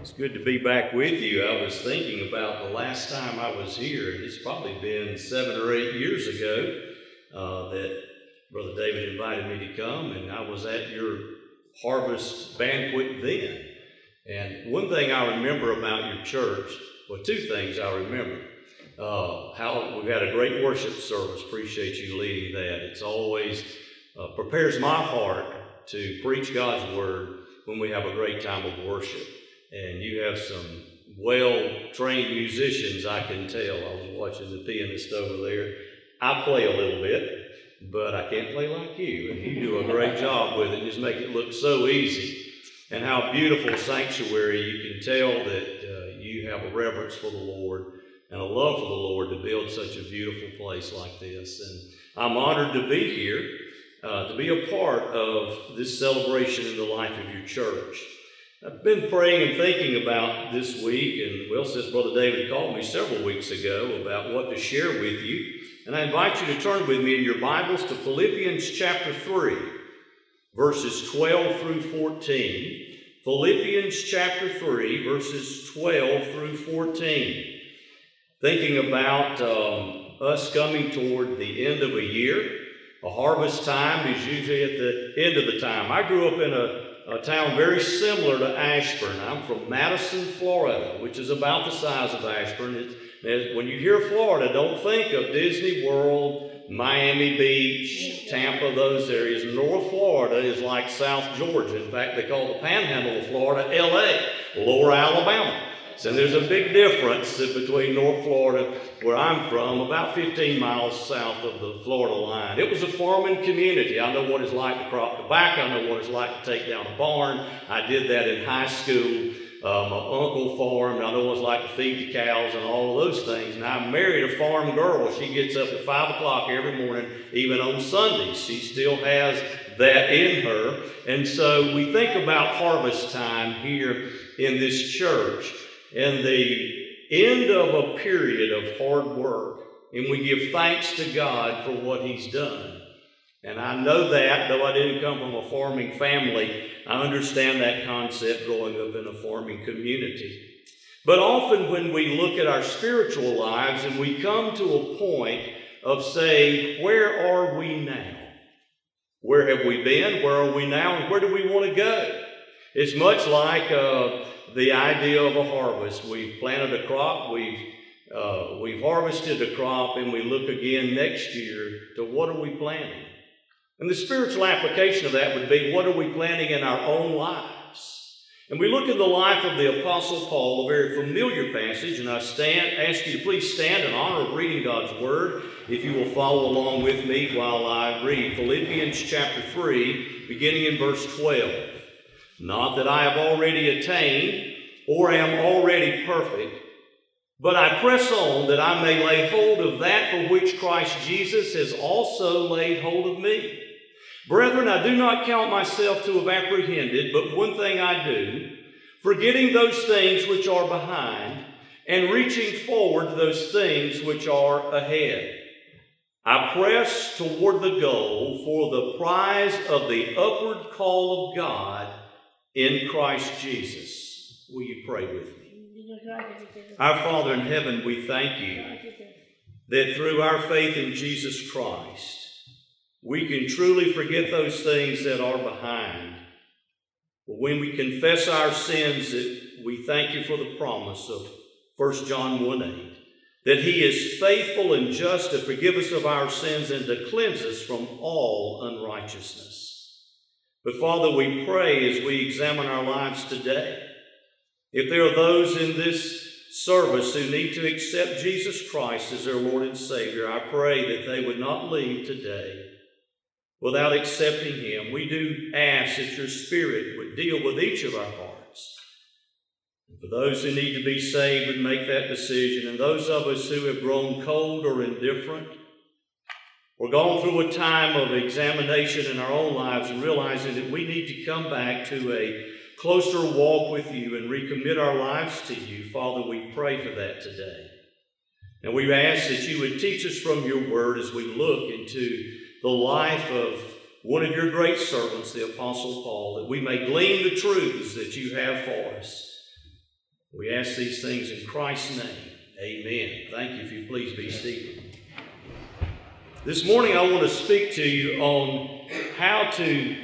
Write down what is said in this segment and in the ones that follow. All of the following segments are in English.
It's good to be back with you. I was thinking about the last time I was here, and it's probably been 7 or 8 years ago that Brother David invited me to come, and I was at your harvest banquet then. And one thing I remember about your church, well, two things I remember. How we've had a great worship service. Appreciate you leading that. It's always prepares my heart to preach God's word when we have a great time of worship. And you have some well-trained musicians, I can tell. I was watching the pianist over there. I play a little bit, but I can't play like you. And you do a great job with it. Just make it look so easy. And how beautiful sanctuary. You can tell that you have a reverence for the Lord and a love for the Lord to build such a beautiful place like this. And I'm honored to be here, to be a part of this celebration in the life of your church. I've been praying and thinking about this week, and well, since Brother David called me several weeks ago about what to share with you, and I invite you to turn with me in your Bibles to Philippians chapter 3, verses 12 through 14. Philippians chapter 3, verses 12 through 14. Thinking about us coming toward the end of a year. A harvest time is usually at the end of the time. I grew up in a town very similar to Ashburn. I'm from Madison, Florida, which is about the size of Ashburn. When you hear Florida, don't think of Disney World, Miami Beach, Tampa, those areas. North Florida is like South Georgia. In fact, they call the Panhandle of Florida LA, Lower Alabama. So there's a big difference between North Florida, where I'm from, about 15 miles south of the Florida line. It was a farming community. I know what it's like to crop tobacco. I know what it's like to take down a barn. I did that in high school. My uncle farmed. I know what it's like to feed the cows and all of those things. And I married a farm girl. She gets up at 5 o'clock every morning, even on Sundays. She still has that in her. And so we think about harvest time here in this church and the end of a period of hard work. And we give thanks to God for what He's done. And I know that, though I didn't come from a farming family, I understand that concept growing up in a farming community. But often when we look at our spiritual lives and we come to a point of saying, where are we now? Where have we been? Where are we now? And where do we want to go? It's much like the idea of a harvest. We've planted a crop, we've harvested a crop, and we look again next year to what are we planting? And the spiritual application of that would be, what are we planting in our own lives? And we look at the life of the Apostle Paul, a very familiar passage, and I ask you to please stand in honor of reading God's Word, if you will follow along with me while I read Philippians chapter 3, beginning in verse 12. Not that I have already attained or am already perfect, but I press on that I may lay hold of that for which Christ Jesus has also laid hold of me. Brethren, I do not count myself to have apprehended, but one thing I do, forgetting those things which are behind, and reaching forward to those things which are ahead. I press toward the goal for the prize of the upward call of God in Christ Jesus. Will you pray with me? Our Father in heaven, we thank you that through our faith in Jesus Christ, we can truly forget those things that are behind. But when we confess our sins, we thank you for the promise of 1 John 1:8, that He is faithful and just to forgive us of our sins and to cleanse us from all unrighteousness. But Father, we pray as we examine our lives today, if there are those in this service who need to accept Jesus Christ as their Lord and Savior, I pray that they would not leave today without accepting Him. We do ask that your Spirit would deal with each of our hearts. And for those who need to be saved would make that decision, and those of us who have grown cold or indifferent, we're going through a time of examination in our own lives and realizing that we need to come back to a closer walk with you and recommit our lives to you. Father, we pray for that today. And we ask that you would teach us from your word as we look into the life of one of your great servants, the Apostle Paul, that we may glean the truths that you have for us. We ask these things in Christ's name. Amen. Thank you. If you please be seated. This morning I want to speak to you on how to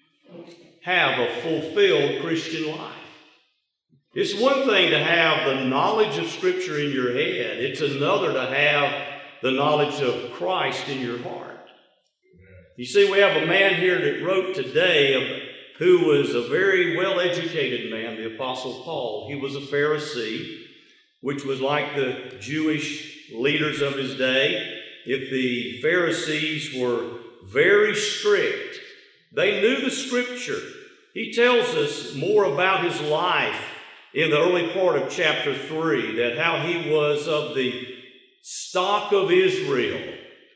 have a fulfilled Christian life. It's one thing to have the knowledge of Scripture in your head. It's another to have the knowledge of Christ in your heart. You see, we have a man here that wrote today who was a very well-educated man, the Apostle Paul. He was a Pharisee, which was like the Jewish leaders of his day. If the Pharisees were very strict, they knew the Scripture. He tells us more about his life in the early part of chapter 3, that how he was of the stock of Israel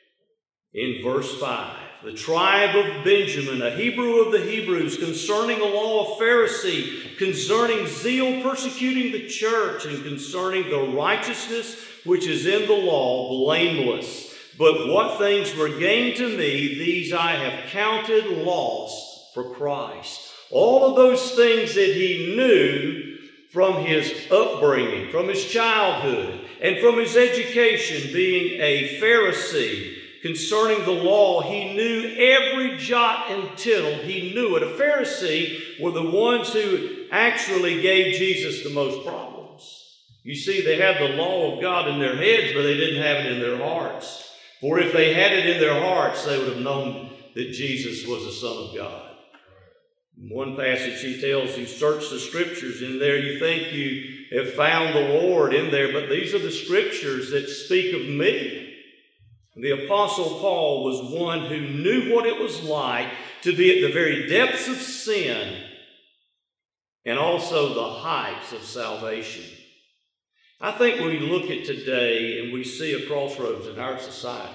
in verse 5. The tribe of Benjamin, a Hebrew of the Hebrews, concerning the law, a Pharisee, concerning zeal, persecuting the church, and concerning the righteousness which is in the law, blameless. But what things were gained to me, these I have counted loss for Christ. All of those things that he knew from his upbringing, from his childhood, and from his education, being a Pharisee, concerning the law, he knew every jot and tittle. He knew it. A Pharisee were the ones who actually gave Jesus the most problems. You see, they had the law of God in their heads, but they didn't have it in their hearts. For if they had it in their hearts, they would have known that Jesus was the Son of God. In one passage he tells you, search the Scriptures. In there you think you have found the Lord in there, but these are the Scriptures that speak of me. The Apostle Paul was one who knew what it was like to be at the very depths of sin and also the heights of salvation. I think when we look at today and we see a crossroads in our society,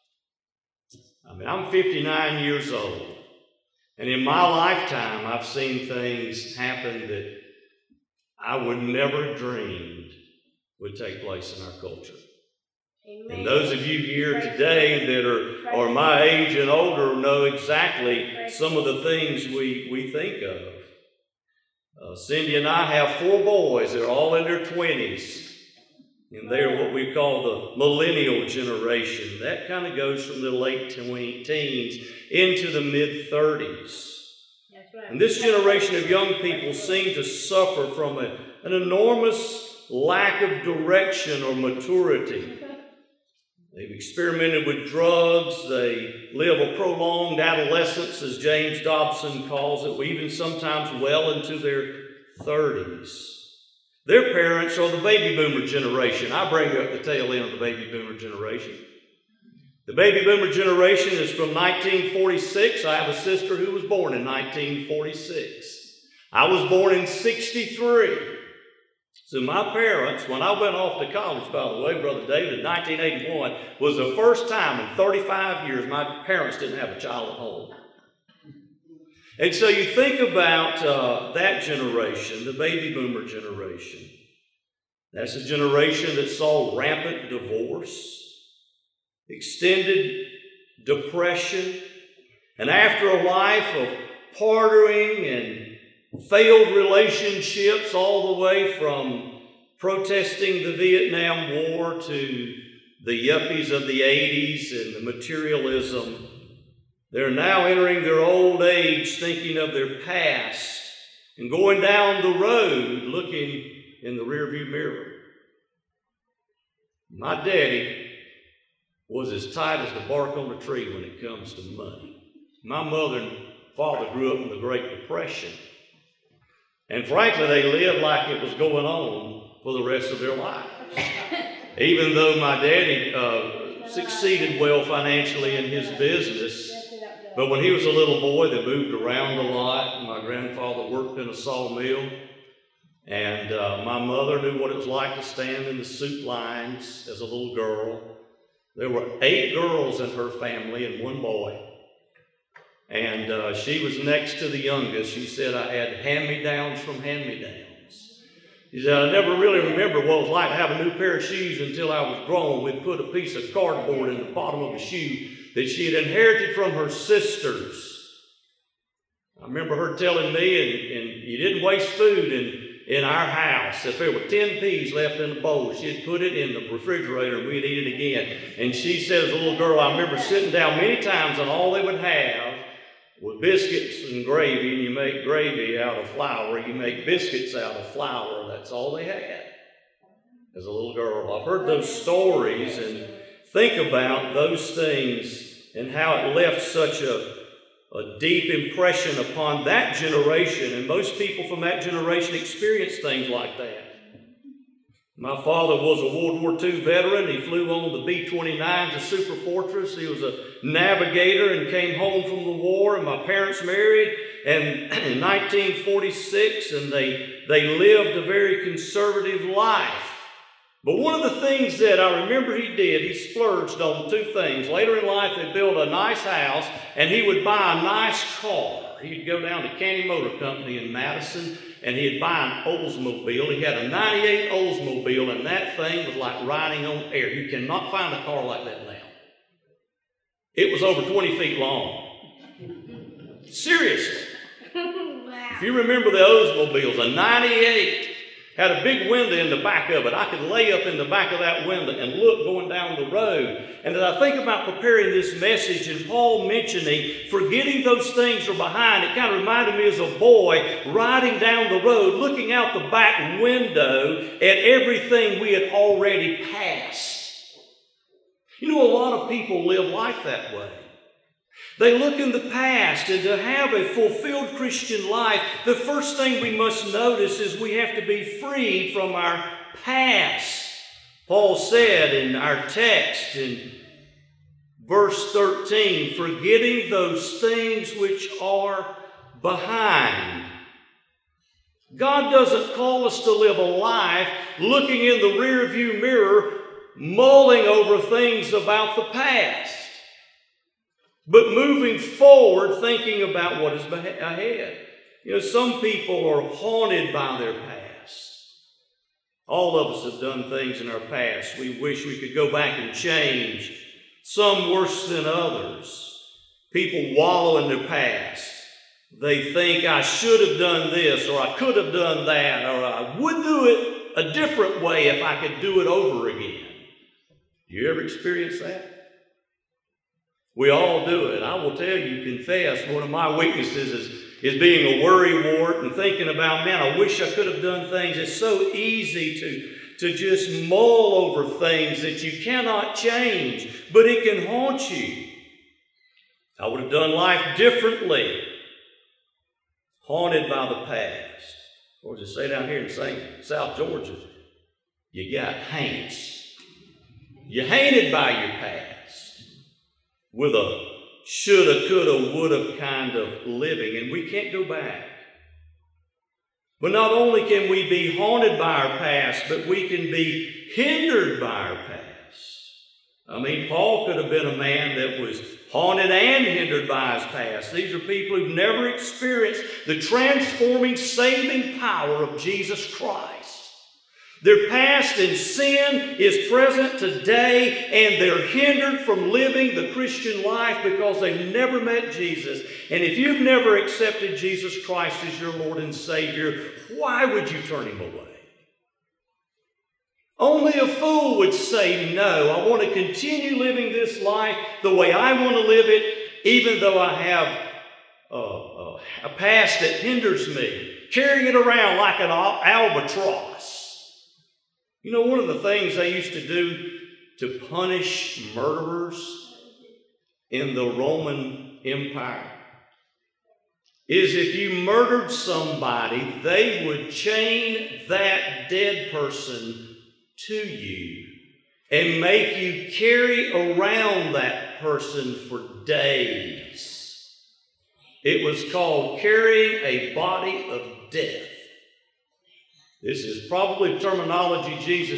I'm 59 years old, and in my lifetime I've seen things happen that I would never have dreamed would take place in our culture. Amen. And those of you here today that are my age and older know exactly some of the things we think of. Cindy and I have 4 boys. They're all in their 20s. And they're what we call the millennial generation. That kind of goes from the late teens into the mid-30s. And this generation of young people seem to suffer from an enormous lack of direction or maturity. They've experimented with drugs. They live a prolonged adolescence, as James Dobson calls it, even sometimes well into their 30s. Their parents are the baby boomer generation. I bring up the tail end of the baby boomer generation. The baby boomer generation is from 1946. I have a sister who was born in 1946. I was born in 63. So my parents, when I went off to college, by the way, Brother David, in 1981, was the first time in 35 years my parents didn't have a child at home. And so you think about that generation, the baby boomer generation. That's a generation that saw rampant divorce, extended depression, and after a life of partying and failed relationships all the way from protesting the Vietnam War to the yuppies of the 80s and the materialism, they're now entering their old age thinking of their past and going down the road looking in the rearview mirror. My daddy was as tight as the bark on the tree when it comes to money. My mother and father grew up in the Great Depression. And frankly, they lived like it was going on for the rest of their lives. Even though my daddy succeeded well financially in his business, but when he was a little boy, they moved around a lot. My grandfather worked in a sawmill, and my mother knew what it was like to stand in the soup lines as a little girl. There were 8 girls in her family and 1 boy. And she was next to the youngest. She said, I had hand-me-downs from hand-me-downs. She said, I never really remember what it was like to have a new pair of shoes until I was grown. We'd put a piece of cardboard in the bottom of the shoe that she had inherited from her sisters. I remember her telling me, and you didn't waste food in our house, if there were 10 peas left in the bowl, she'd put it in the refrigerator and we'd eat it again. And she said, as a little girl, I remember sitting down many times and all they would have was biscuits and gravy, and you make gravy out of flour. You make biscuits out of flour. That's all they had as a little girl. I've heard those stories and think about those things and how it left such a deep impression upon that generation. And most people from that generation experienced things like that. My father was a World War II veteran. He flew on the B-29, the Super Fortress. He was a navigator and came home from the war. And my parents married in 1946, and they lived a very conservative life. But one of the things that I remember he did, he splurged on two things. Later in life, they built a nice house, and he would buy a nice car. He'd go down to Canny Motor Company in Madison, and he'd buy an Oldsmobile. He had a 98 Oldsmobile, and that thing was like riding on air. You cannot find a car like that now. It was over 20 feet long. Seriously. Wow. If you remember the Oldsmobiles, a 98 had a big window in the back of it. I could lay up in the back of that window and look going down the road. And as I think about preparing this message and Paul mentioning forgetting those things are behind, it kind of reminded me as a boy riding down the road, looking out the back window at everything we had already passed. You know, a lot of people live life that way. They look in the past, and to have a fulfilled Christian life, the first thing we must notice is we have to be freed from our past. Paul said in our text in verse 13, forgetting those things which are behind. God doesn't call us to live a life looking in the rearview mirror, mulling over things about the past, but moving forward, thinking about what is ahead. You know, some people are haunted by their past. All of us have done things in our past we wish we could go back and change, some worse than others. People wallow in their past. They think, I should have done this, or I could have done that, or I would do it a different way if I could do it over again. You ever experience that? We all do it. I will tell you, confess, one of my weaknesses is being a worrywart and thinking about, man, I wish I could have done things. It's so easy to just mull over things that you cannot change, but it can haunt you. I would have done life differently. Haunted by the past. Or just say down here in South Georgia, you got haints. You're haunted by your past with a shoulda, coulda, woulda kind of living, and we can't go back. But not only can we be haunted by our past, but we can be hindered by our past. I mean, Paul could have been a man that was haunted and hindered by his past. These are people who've never experienced the transforming, saving power of Jesus Christ. Their past in sin is present today, and they're hindered from living the Christian life because they've never met Jesus. And if you've never accepted Jesus Christ as your Lord and Savior, why would you turn Him away? Only a fool would say, no, I want to continue living this life the way I want to live it, even though I have a past that hinders me, carrying it around like an albatross. You know, one of the things they used to do to punish murderers in the Roman Empire is if you murdered somebody, they would chain that dead person to you and make you carry around that person for days. It was called carrying a body of death. This is probably terminology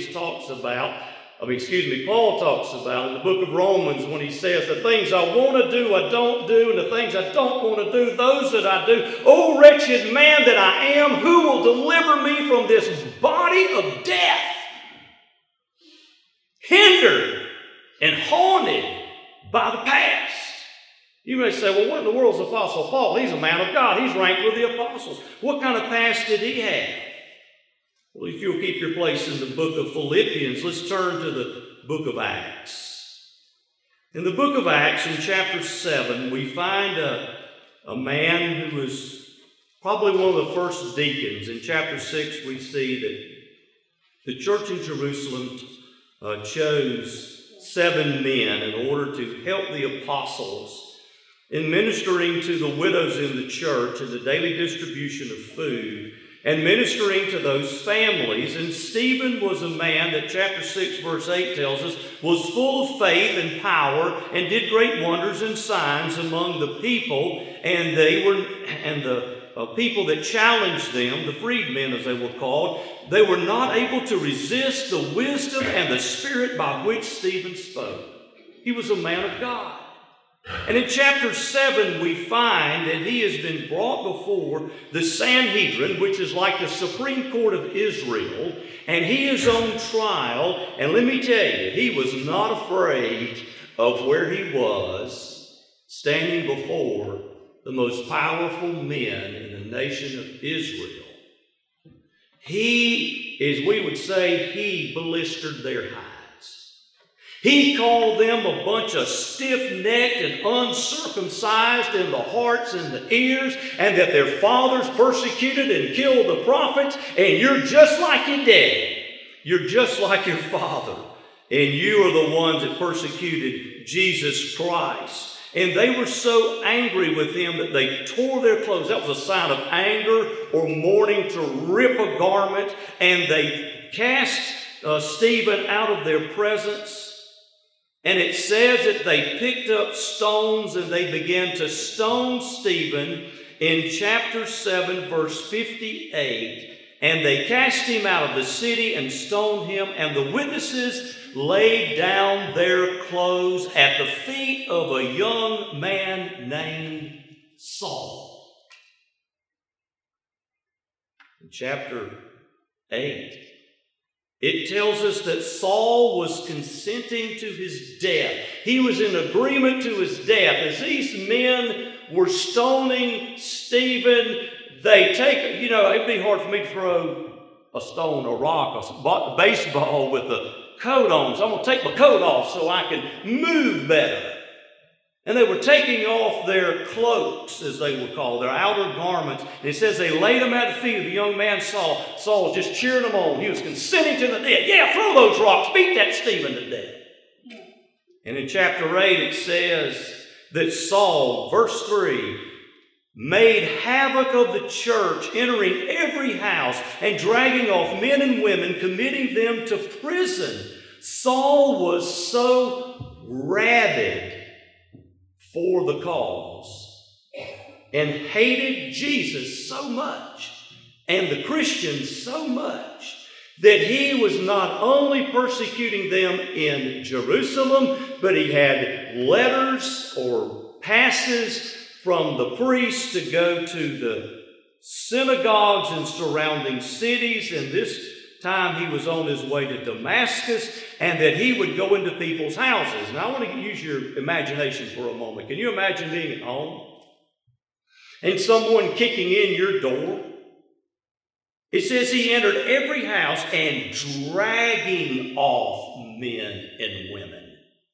Paul talks about in the book of Romans when he says, the things I want to do, I don't do, and the things I don't want to do, those that I do. O wretched man that I am, who will deliver me from this body of death? Hindered and haunted by the past. You may say, well, what in the world is Apostle Paul? He's a man of God. He's ranked with the apostles. What kind of past did he have? If you'll keep your place in the book of Philippians, let's turn to the book of Acts. In the book of Acts, in chapter 7, we find a man who was probably one of the first deacons. In chapter 6, we see that the church in Jerusalem chose 7 men in order to help the apostles in ministering to the widows in the church and the daily distribution of food and ministering to those families. And Stephen was a man that chapter 6 verse 8 tells us was full of faith and power and did great wonders and signs among the people. And the people that challenged them, the freedmen as they were called, they were not able to resist the wisdom and the spirit by which Stephen spoke. He was a man of God. And in chapter 7, we find that he has been brought before the Sanhedrin, which is like the Supreme Court of Israel, and he is on trial. And let me tell you, he was not afraid of where he was, standing before the most powerful men in the nation of Israel. He, as we would say, he blistered their hides. He called them a bunch of stiff-necked and uncircumcised in the hearts and the ears, and that their fathers persecuted and killed the prophets, and you're just like your daddy. You're just like your father. And you are the ones that persecuted Jesus Christ. And they were so angry with him that they tore their clothes. That was a sign of anger or mourning, to rip a garment. And they cast Stephen out of their presence. And it says that they picked up stones and they began to stone Stephen in chapter 7, verse 58. And they cast him out of the city and stoned him. And the witnesses laid down their clothes at the feet of a young man named Saul. In chapter 8, it tells us that Saul was consenting to his death. He was in agreement to his death. As these men were stoning Stephen, they take, it'd be hard for me to throw a stone, a rock, a baseball with a coat on. So I'm going to take my coat off so I can move better. And they were taking off their cloaks, as they were called, their outer garments. And it says they laid them at the feet of the young man Saul. Saul was just cheering them on. He was consenting to the death. Yeah, throw those rocks. Beat that Stephen to death. And in chapter 8 it says that Saul, verse 3, made havoc of the church, entering every house and dragging off men and women, committing them to prison. Saul was so rabid for the cause and hated Jesus so much and the Christians so much that he was not only persecuting them in Jerusalem, but he had letters or passes from the priests to go to the synagogues in surrounding cities. And this time he was on his way to Damascus, and that he would go into people's houses. Now I want to use your imagination for a moment. Can you imagine being at home and someone kicking in your door? It says he entered every house and dragging off men and women.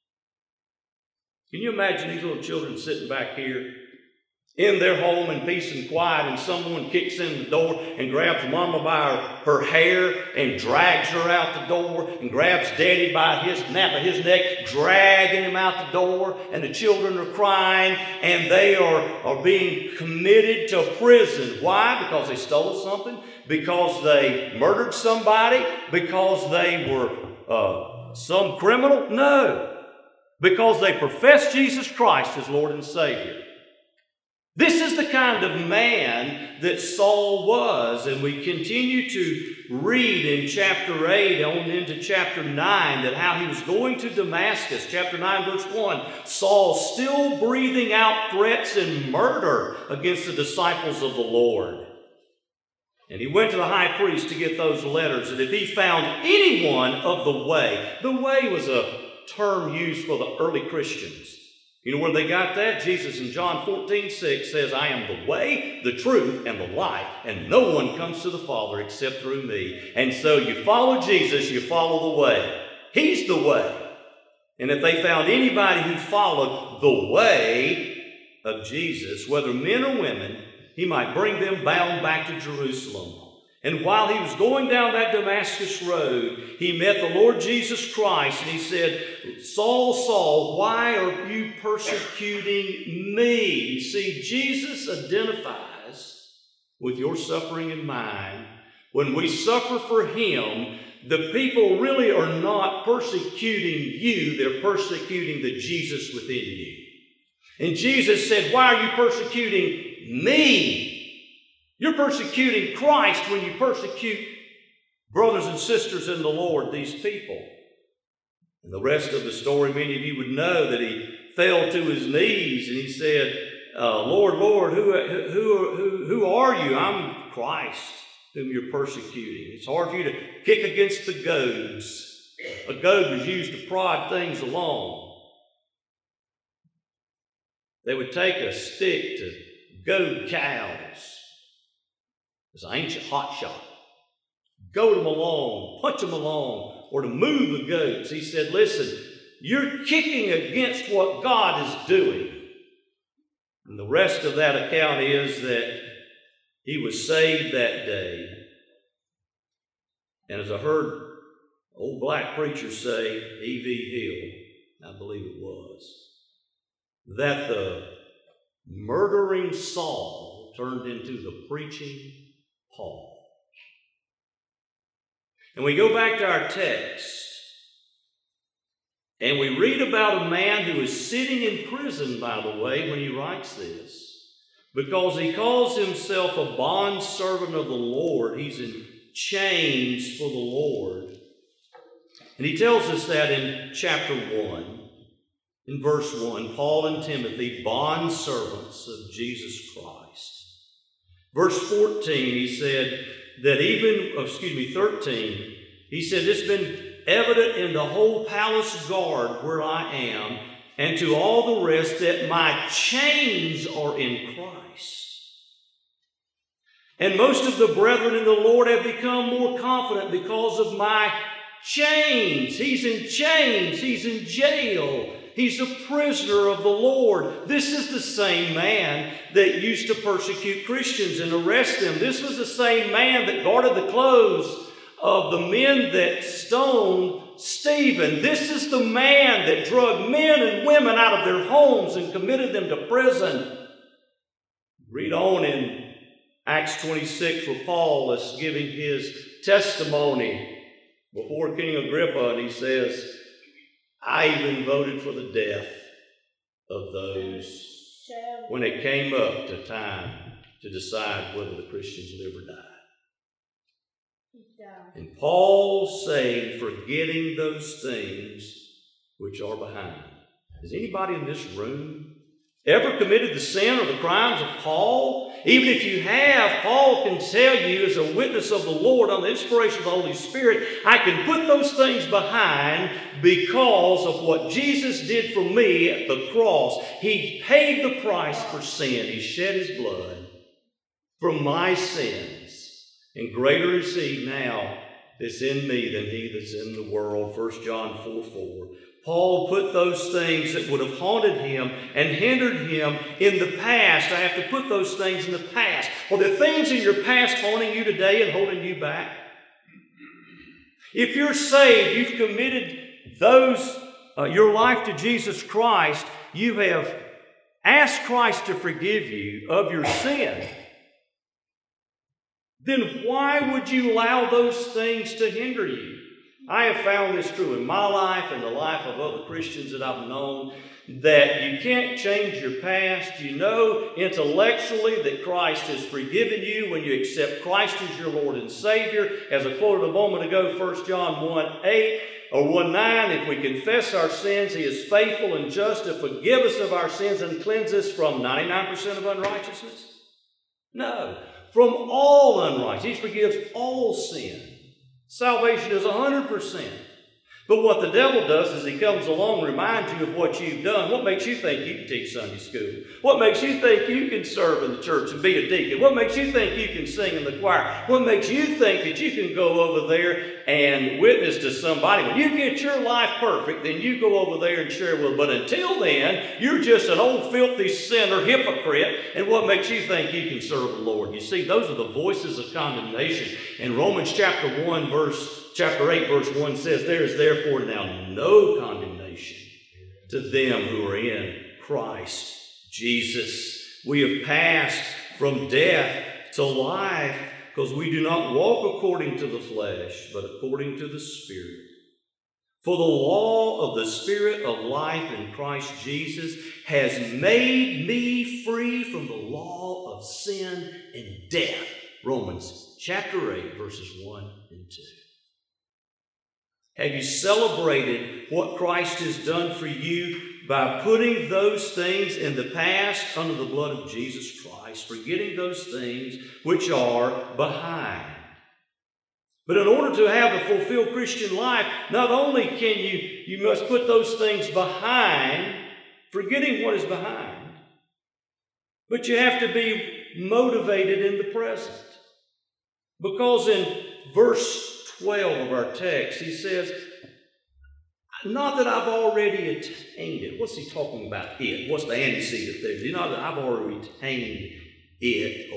Can you imagine these little children sitting back here in their home in peace and quiet, and someone kicks in the door and grabs mama by her hair and drags her out the door, and grabs daddy by his nape of his neck, dragging him out the door, and the children are crying, and they are being committed to prison. Why? Because they stole something? Because they murdered somebody? Because they were some criminal? No. Because they professed Jesus Christ as Lord and Savior. This is the kind of man that Saul was, and we continue to read in chapter 8 on into chapter 9 that how he was going to Damascus. Chapter 9 verse 1, Saul still breathing out threats and murder against the disciples of the Lord. And he went to the high priest to get those letters, and if he found anyone of the way was a term used for the early Christians. You know where they got that? Jesus in John 14:6 says, I am the way, the truth, and the life, and no one comes to the Father except through me. And so you follow Jesus, you follow the way. He's the way. And if they found anybody who followed the way of Jesus, whether men or women, he might bring them bound back to Jerusalem. And while he was going down that Damascus road, he met the Lord Jesus Christ, and he said, Saul, Saul, why are you persecuting me? You see, Jesus identifies with your suffering and mine. When we suffer for him, the people really are not persecuting you, they're persecuting the Jesus within you. And Jesus said, why are you persecuting me? You're persecuting Christ when you persecute brothers and sisters in the Lord, these people. And the rest of the story, many of you would know that he fell to his knees and he said, Lord, Lord, who are you? I'm Christ, whom you're persecuting. It's hard for you to kick against the goads. A goad was used to prod things along. They would take a stick to goad cows. It's an ancient hot shot. Goad them along, punch them along, or to move the goats. He said, listen, you're kicking against what God is doing. And the rest of that account is that he was saved that day. And as I heard old black preacher say, E.V. Hill, I believe it was, that the murdering Saul turned into the preaching Paul. And we go back to our text, and we read about a man who is sitting in prison, by the way, when he writes this, because he calls himself a bondservant of the Lord. He's in chains for the Lord. And he tells us that in chapter 1, in verse 1, Paul and Timothy, bondservants of Jesus Christ. Verse 14, he said that 13, he said, it's been evident in the whole palace guard where I am, and to all the rest that my chains are in Christ. And most of the brethren in the Lord have become more confident because of my chains. He's in chains. He's in jail. He's a prisoner of the Lord. This is the same man that used to persecute Christians and arrest them. This was the same man that guarded the clothes of the men that stoned Stephen. This is the man that drug men and women out of their homes and committed them to prison. Read on in Acts 26 where Paul is giving his testimony before King Agrippa, and he says, I even voted for the death of those when it came up to time to decide whether the Christians live or die. And Paul saying, forgetting those things which are behind. Has anybody in this room ever committed the sin or the crimes of Paul? Even if you have, Paul can tell you as a witness of the Lord on the inspiration of the Holy Spirit, I can put those things behind because of what Jesus did for me at the cross. He paid the price for sin. He shed his blood for my sins. And greater is he now that's in me than he that's in the world. 1 John 4:4. Paul put those things that would have haunted him and hindered him in the past. I have to put those things in the past. Are there things in your past haunting you today and holding you back? If you're saved, you've committed your life to Jesus Christ, you have asked Christ to forgive you of your sin, then why would you allow those things to hinder you? I have found this true in my life and the life of other Christians that I've known, that you can't change your past. You know intellectually that Christ has forgiven you when you accept Christ as your Lord and Savior. As I quoted a moment ago, 1 John 1:8 or 1:9, if we confess our sins, he is faithful and just to forgive us of our sins and cleanse us from 99% of unrighteousness? No, from all unrighteousness. He forgives all sin. Salvation is 100%. But what the devil does is he comes along and reminds you of what you've done. What makes you think you can teach Sunday school? What makes you think you can serve in the church and be a deacon? What makes you think you can sing in the choir? What makes you think that you can go over there and witness to somebody? When you get your life perfect, then you go over there and share with them. But until then, you're just an old filthy sinner, hypocrite. And what makes you think you can serve the Lord? You see, those are the voices of condemnation. In Romans chapter 8, verse 1 says, there is therefore now no condemnation to them who are in Christ Jesus. We have passed from death to life because we do not walk according to the flesh, but according to the Spirit. For the law of the Spirit of life in Christ Jesus has made me free from the law of sin and death. Romans chapter 8, verses 1 and 2. Have you celebrated what Christ has done for you by putting those things in the past under the blood of Jesus Christ, forgetting those things which are behind? But in order to have a fulfilled Christian life, not only can you must put those things behind, forgetting what is behind, but you have to be motivated in the present. Because in verse 12 of our text, he says, not that I've already attained it. What's he talking about, it? What's the antecedent there? Not that I've already attained it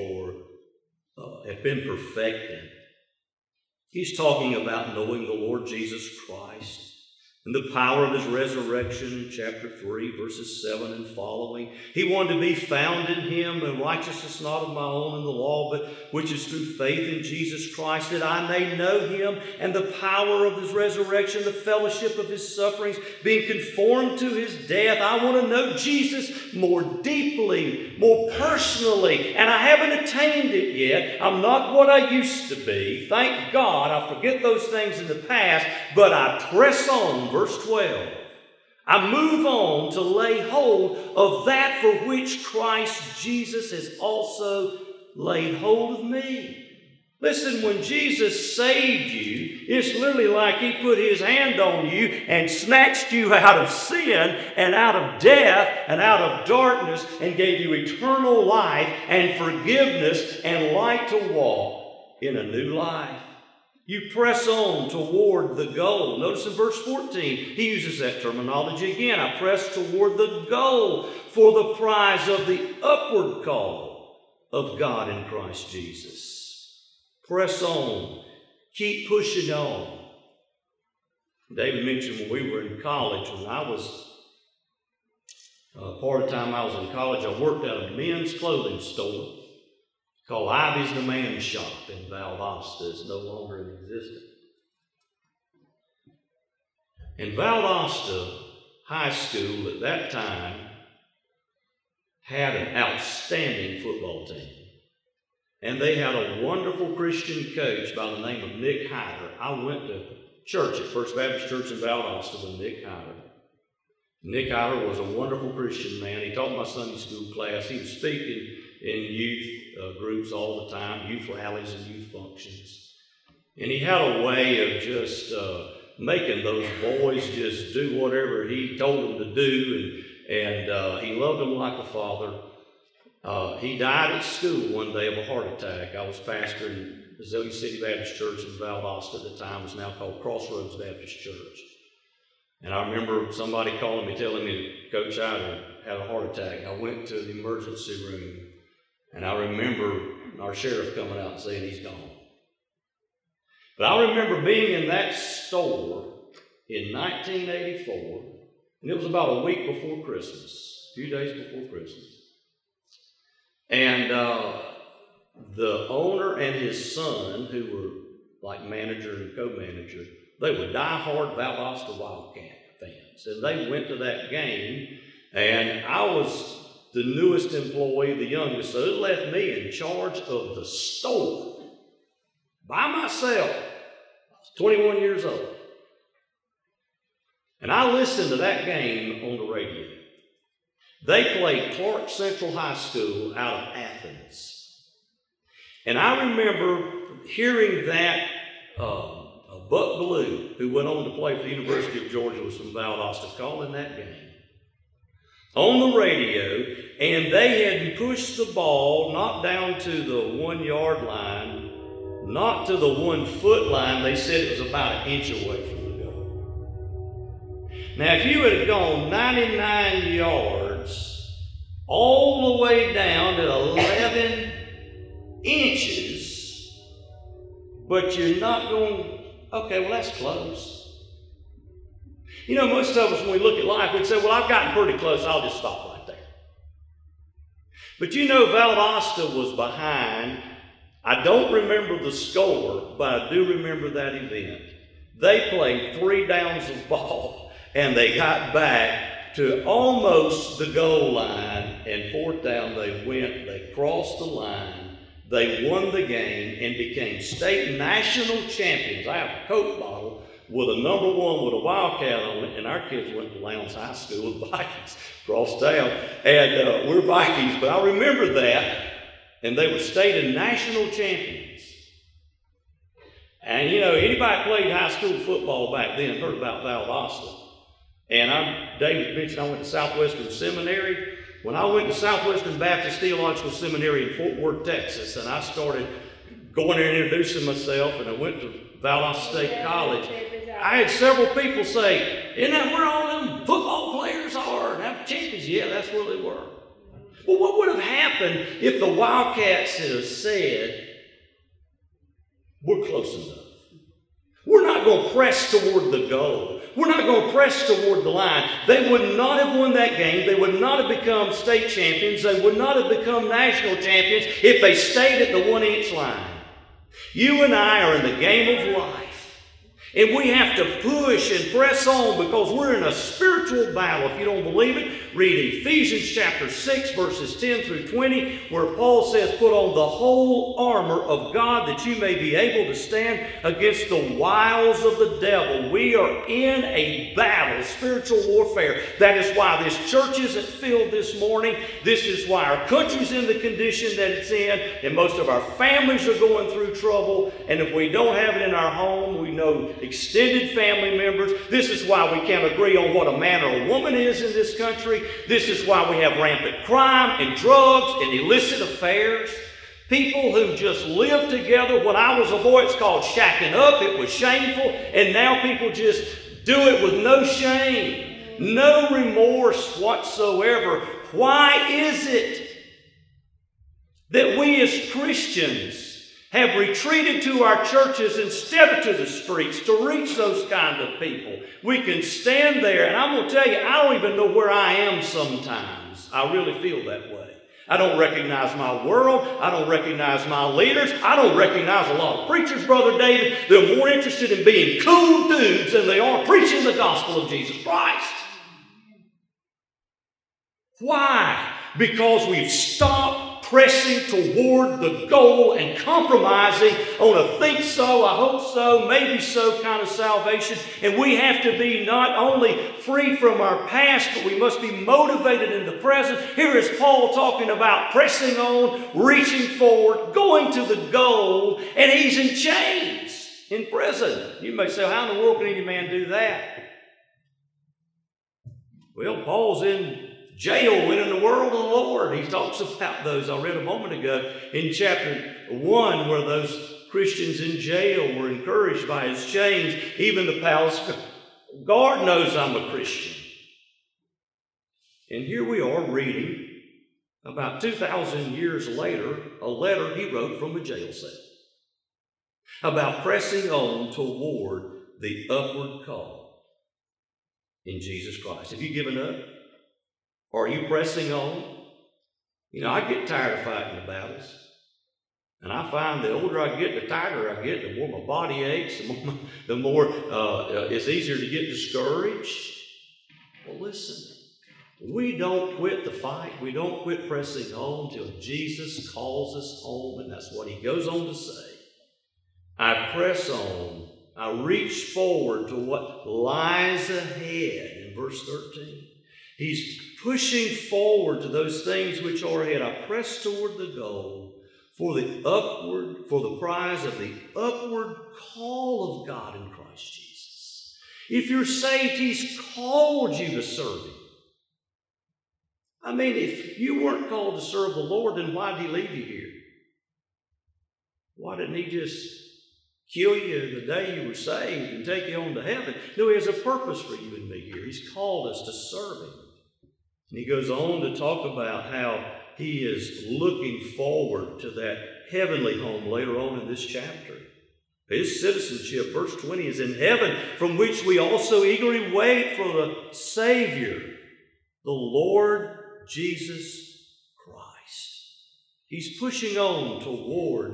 or have been perfected. He's talking about knowing the Lord Jesus Christ and the power of his resurrection in chapter 3, verses 7 and following. He wanted to be found in him, and righteousness not of my own in the law, but which is through faith in Jesus Christ, that I may know him and the power of his resurrection, the fellowship of his sufferings, being conformed to his death. I want to know Jesus more deeply, more personally, and I haven't attained it yet. I'm not what I used to be. Thank God I forget those things in the past, but I press on. Verse 12, I move on to lay hold of that for which Christ Jesus has also laid hold of me. Listen, when Jesus saved you, it's literally like he put his hand on you and snatched you out of sin and out of death and out of darkness and gave you eternal life and forgiveness and light to walk in a new life. You press on toward the goal. Notice in verse 14, he uses that terminology again. I press toward the goal for the prize of the upward call of God in Christ Jesus. Press on. Keep pushing on. David mentioned when we were in college, when I was, part of the time I was in college, I worked at a men's clothing store called Ivy's the Man Shop in Valdosta. It's no longer in existence. And Valdosta High School at that time had an outstanding football team. And they had a wonderful Christian coach by the name of Nick Hyder. I went to church at First Baptist Church in Valdosta with Nick Hyder. Nick Hyder was a wonderful Christian man. He taught my Sunday school class. He was speaking in youth groups all the time, youth rallies and youth functions. And he had a way of just making those boys just do whatever he told them to do, and he loved them like a father. He died at school one day of a heart attack. I was pastoring Azalea City Baptist Church in Valdosta at the time. It was now called Crossroads Baptist Church. And I remember somebody calling me, telling me Coach Hyder had a heart attack. I went to the emergency room, and I remember our sheriff coming out and saying he's gone. But I remember being in that store in 1984, and it was about a week before Christmas, a few days before Christmas. And the owner and his son, who were like manager and co-manager, they were diehard Valdosta Wildcat fans. And they went to that game, and I was the newest employee, the youngest, so it left me in charge of the store by myself. I was 21 years old. And I listened to that game on the radio. They played Clark Central High School out of Athens. And I remember hearing that Buck Bellew, who went on to play for the University of Georgia, was from Valdosta, calling that game on the radio, and they had pushed the ball not down to the 1 yard line, not to the 1 foot line. They said it was about an inch away from the goal. Now, if you had gone 99 yards all the way down to 11 inches, but you're not going, okay, well, that's close. You know, most of us, when we look at life, we'd say, well, I've gotten pretty close, I'll just stop right there. But you know, Valdosta was behind. I don't remember the score, but I do remember that event. They played 3 downs of ball, and they got back to almost the goal line, and 4th down they went, they crossed the line, they won the game, and became state and national champions. I have a Coke bottle with a number 1 with a Wildcat on it, and our kids went to Lowndes High School with Vikings, crossed town, and we're Vikings, but I remember that, and they were state and national champions. And you know, anybody played high school football back then heard about Valdosta. And David mentioned I went to Southwestern Seminary. When I went to Southwestern Baptist Theological Seminary in Fort Worth, Texas, and I started going there and introducing myself, and I went to Valdosta State College, I had several people say, isn't that where all them football players are? And have champions? Yeah, that's where they were. Well, what would have happened if the Wildcats had said, we're close enough? We're not going to press toward the goal. We're not going to press toward the line. They would not have won that game. They would not have become state champions. They would not have become national champions if they stayed at the 1 inch line. You and I are in the game of life. And we have to push and press on because we're in a spiritual battle. If you don't believe it, read Ephesians chapter 6, verses 10 through 20, where Paul says, put on the whole armor of God that you may be able to stand against the wiles of the devil. We are in a battle, spiritual warfare. That is why this church isn't filled this morning. This is why our country's in the condition that it's in, and most of our families are going through trouble. And if we don't have it in our home, we know extended family members. This is why we can't agree on what a man or a woman is in this country. This is why we have rampant crime and drugs and illicit affairs. People who just live together. When I was a boy, it's called shacking up. It was shameful. And now people just do it with no shame, no remorse whatsoever. Why is it that we as Christians have retreated to our churches instead of to the streets to reach those kind of people? We can stand there, and I'm going to tell you, I don't even know where I am sometimes. I really feel that way. I don't recognize my world. I don't recognize my leaders. I don't recognize a lot of preachers, Brother David. They're more interested in being cool dudes than they are preaching the gospel of Jesus Christ. Why? Because we've stopped pressing toward the goal and compromising on a think so, I hope so, maybe so kind of salvation. And we have to be not only free from our past, but we must be motivated in the present. Here is Paul talking about pressing on, reaching forward, going to the goal, and he's in chains, in prison. You may say, how in the world can any man do that? Well, Paul's in jail winning the world of the Lord. He talks about those I read a moment ago in chapter 1, where those Christians in jail were encouraged by his chains. Even the palace guard knows I'm a Christian. And here we are reading about 2,000 years later, a letter he wrote from a jail cell about pressing on toward the upward call in Jesus Christ. Have you given up? Or are you pressing on? You know, I get tired of fighting the battles. And I find the older I get, the tighter I get, the more my body aches, the more it's easier to get discouraged. Well, listen, we don't quit the fight. We don't quit pressing on till Jesus calls us home. And that's what he goes on to say. I press on. I reach forward to what lies ahead in verse 13. He's pushing forward to those things which are ahead. I press toward the goal for the prize of the upward call of God in Christ Jesus. If you're saved, He's called you to serve Him. I mean, if you weren't called to serve the Lord, then why did He leave you here? Why didn't He just kill you the day you were saved and take you on to heaven? No, He has a purpose for you and me here. He's called us to serve Him. And He goes on to talk about how He is looking forward to that heavenly home later on in this chapter. His citizenship, verse 20, is in heaven, from which we also eagerly wait for the Savior, the Lord Jesus Christ. He's pushing on toward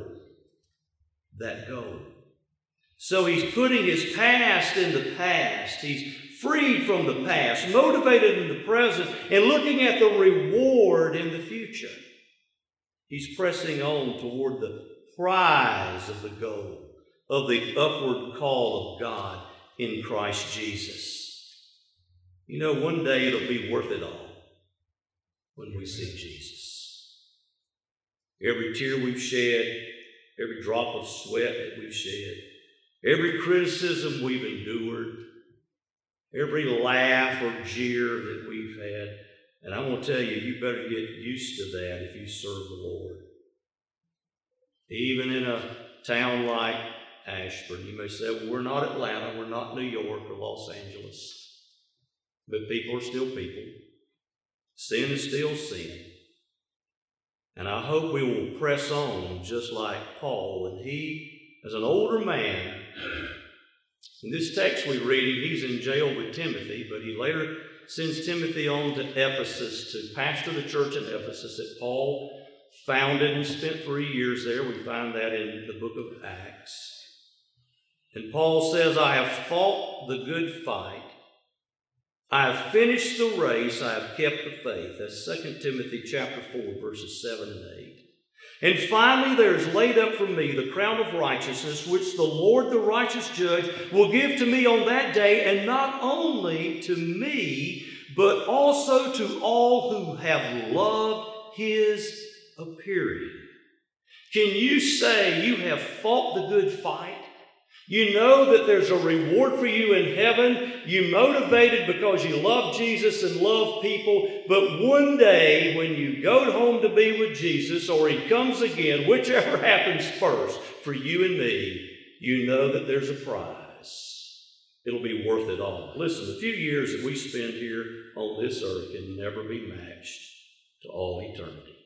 that goal. So He's putting His past in the past. He's freed from the past, motivated in the present, and looking at the reward in the future. He's pressing on toward the prize of the goal, of the upward call of God in Christ Jesus. You know, one day it'll be worth it all when we see Jesus. Every tear we've shed, every drop of sweat that we've shed, every criticism we've endured, every laugh or jeer that we've had. And I want to tell you, you better get used to that if you serve the Lord. Even in a town like Ashburn, you may say, well, we're not Atlanta, we're not New York or Los Angeles. But people are still people. Sin is still sin. And I hope we will press on just like Paul. And he, as an older man, in this text we read, he's in jail with Timothy, but he later sends Timothy on to Ephesus to pastor the church in Ephesus that Paul founded and spent 3 years there. We find that in the book of Acts. And Paul says, I have fought the good fight. I have finished the race. I have kept the faith. That's 2 Timothy chapter 4, verses 7 and 8. And finally, there is laid up for me the crown of righteousness, which the Lord, the righteous judge, will give to me on that day, and not only to me, but also to all who have loved His appearing. Can you say you have fought the good fight? You know that there's a reward for you in heaven. You're motivated because you love Jesus and love people. But one day when you go home to be with Jesus or He comes again, whichever happens first for you and me, you know that there's a prize. It'll be worth it all. Listen, the few years that we spend here on this earth can never be matched to all eternity.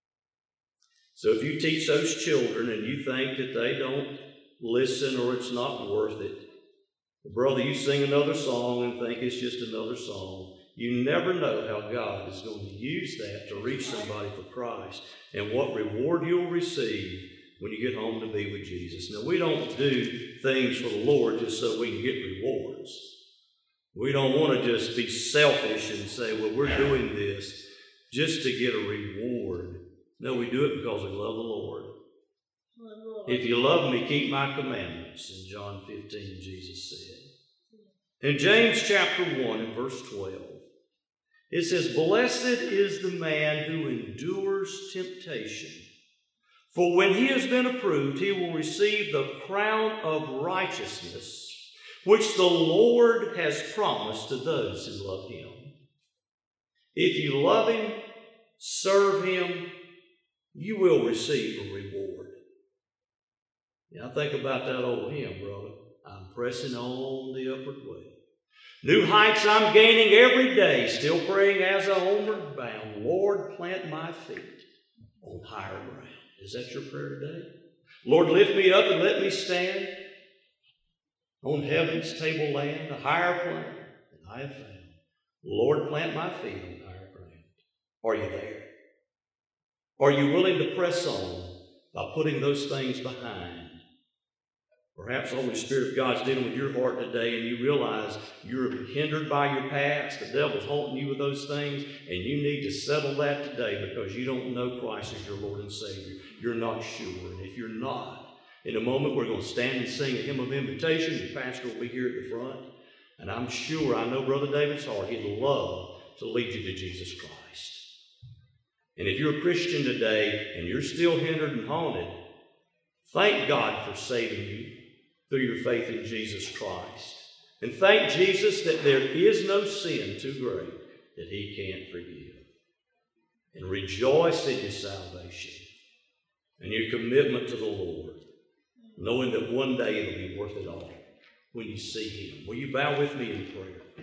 So if you teach those children and you think that they don't listen or it's not worth it, brother, you sing another song and think it's just another song. You never know how God is going to use that to reach somebody for Christ and what reward you'll receive when you get home to be with Jesus. Now, we don't do things for the Lord just so we can get rewards. We don't want to just be selfish and say, well, we're doing this just to get a reward. No, we do it because we love the Lord. If you love me, keep my commandments, in John 15, Jesus said. In James chapter 1 and verse 12, it says, blessed is the man who endures temptation, for when he has been approved, he will receive the crown of righteousness, which the Lord has promised to those who love Him. If you love Him, serve Him, you will receive a reward. Now think about that old hymn, brother. I'm pressing on the upward way. New heights I'm gaining every day, still praying as I homeward bound. Lord, plant my feet on higher ground. Is that your prayer today? Lord, lift me up and let me stand on heaven's tableland, a higher plane than I have found. Lord, plant my feet on higher ground. Are you there? Are you willing to press on by putting those things behind? Perhaps the Holy Spirit of God's dealing with your heart today and you realize you're hindered by your past. The devil's haunting you with those things, and you need to settle that today because you don't know Christ as your Lord and Savior. You're not sure. And if you're not, in a moment we're going to stand and sing a hymn of invitation. Your pastor will be here at the front. And I'm sure, I know Brother David's heart. He'd love to lead you to Jesus Christ. And if you're a Christian today and you're still hindered and haunted, thank God for saving you through your faith in Jesus Christ. And thank Jesus that there is no sin too great that he can't forgive. And rejoice in your salvation and your commitment to the Lord, knowing that one day it'll be worth it all when you see him. Will you bow with me in prayer?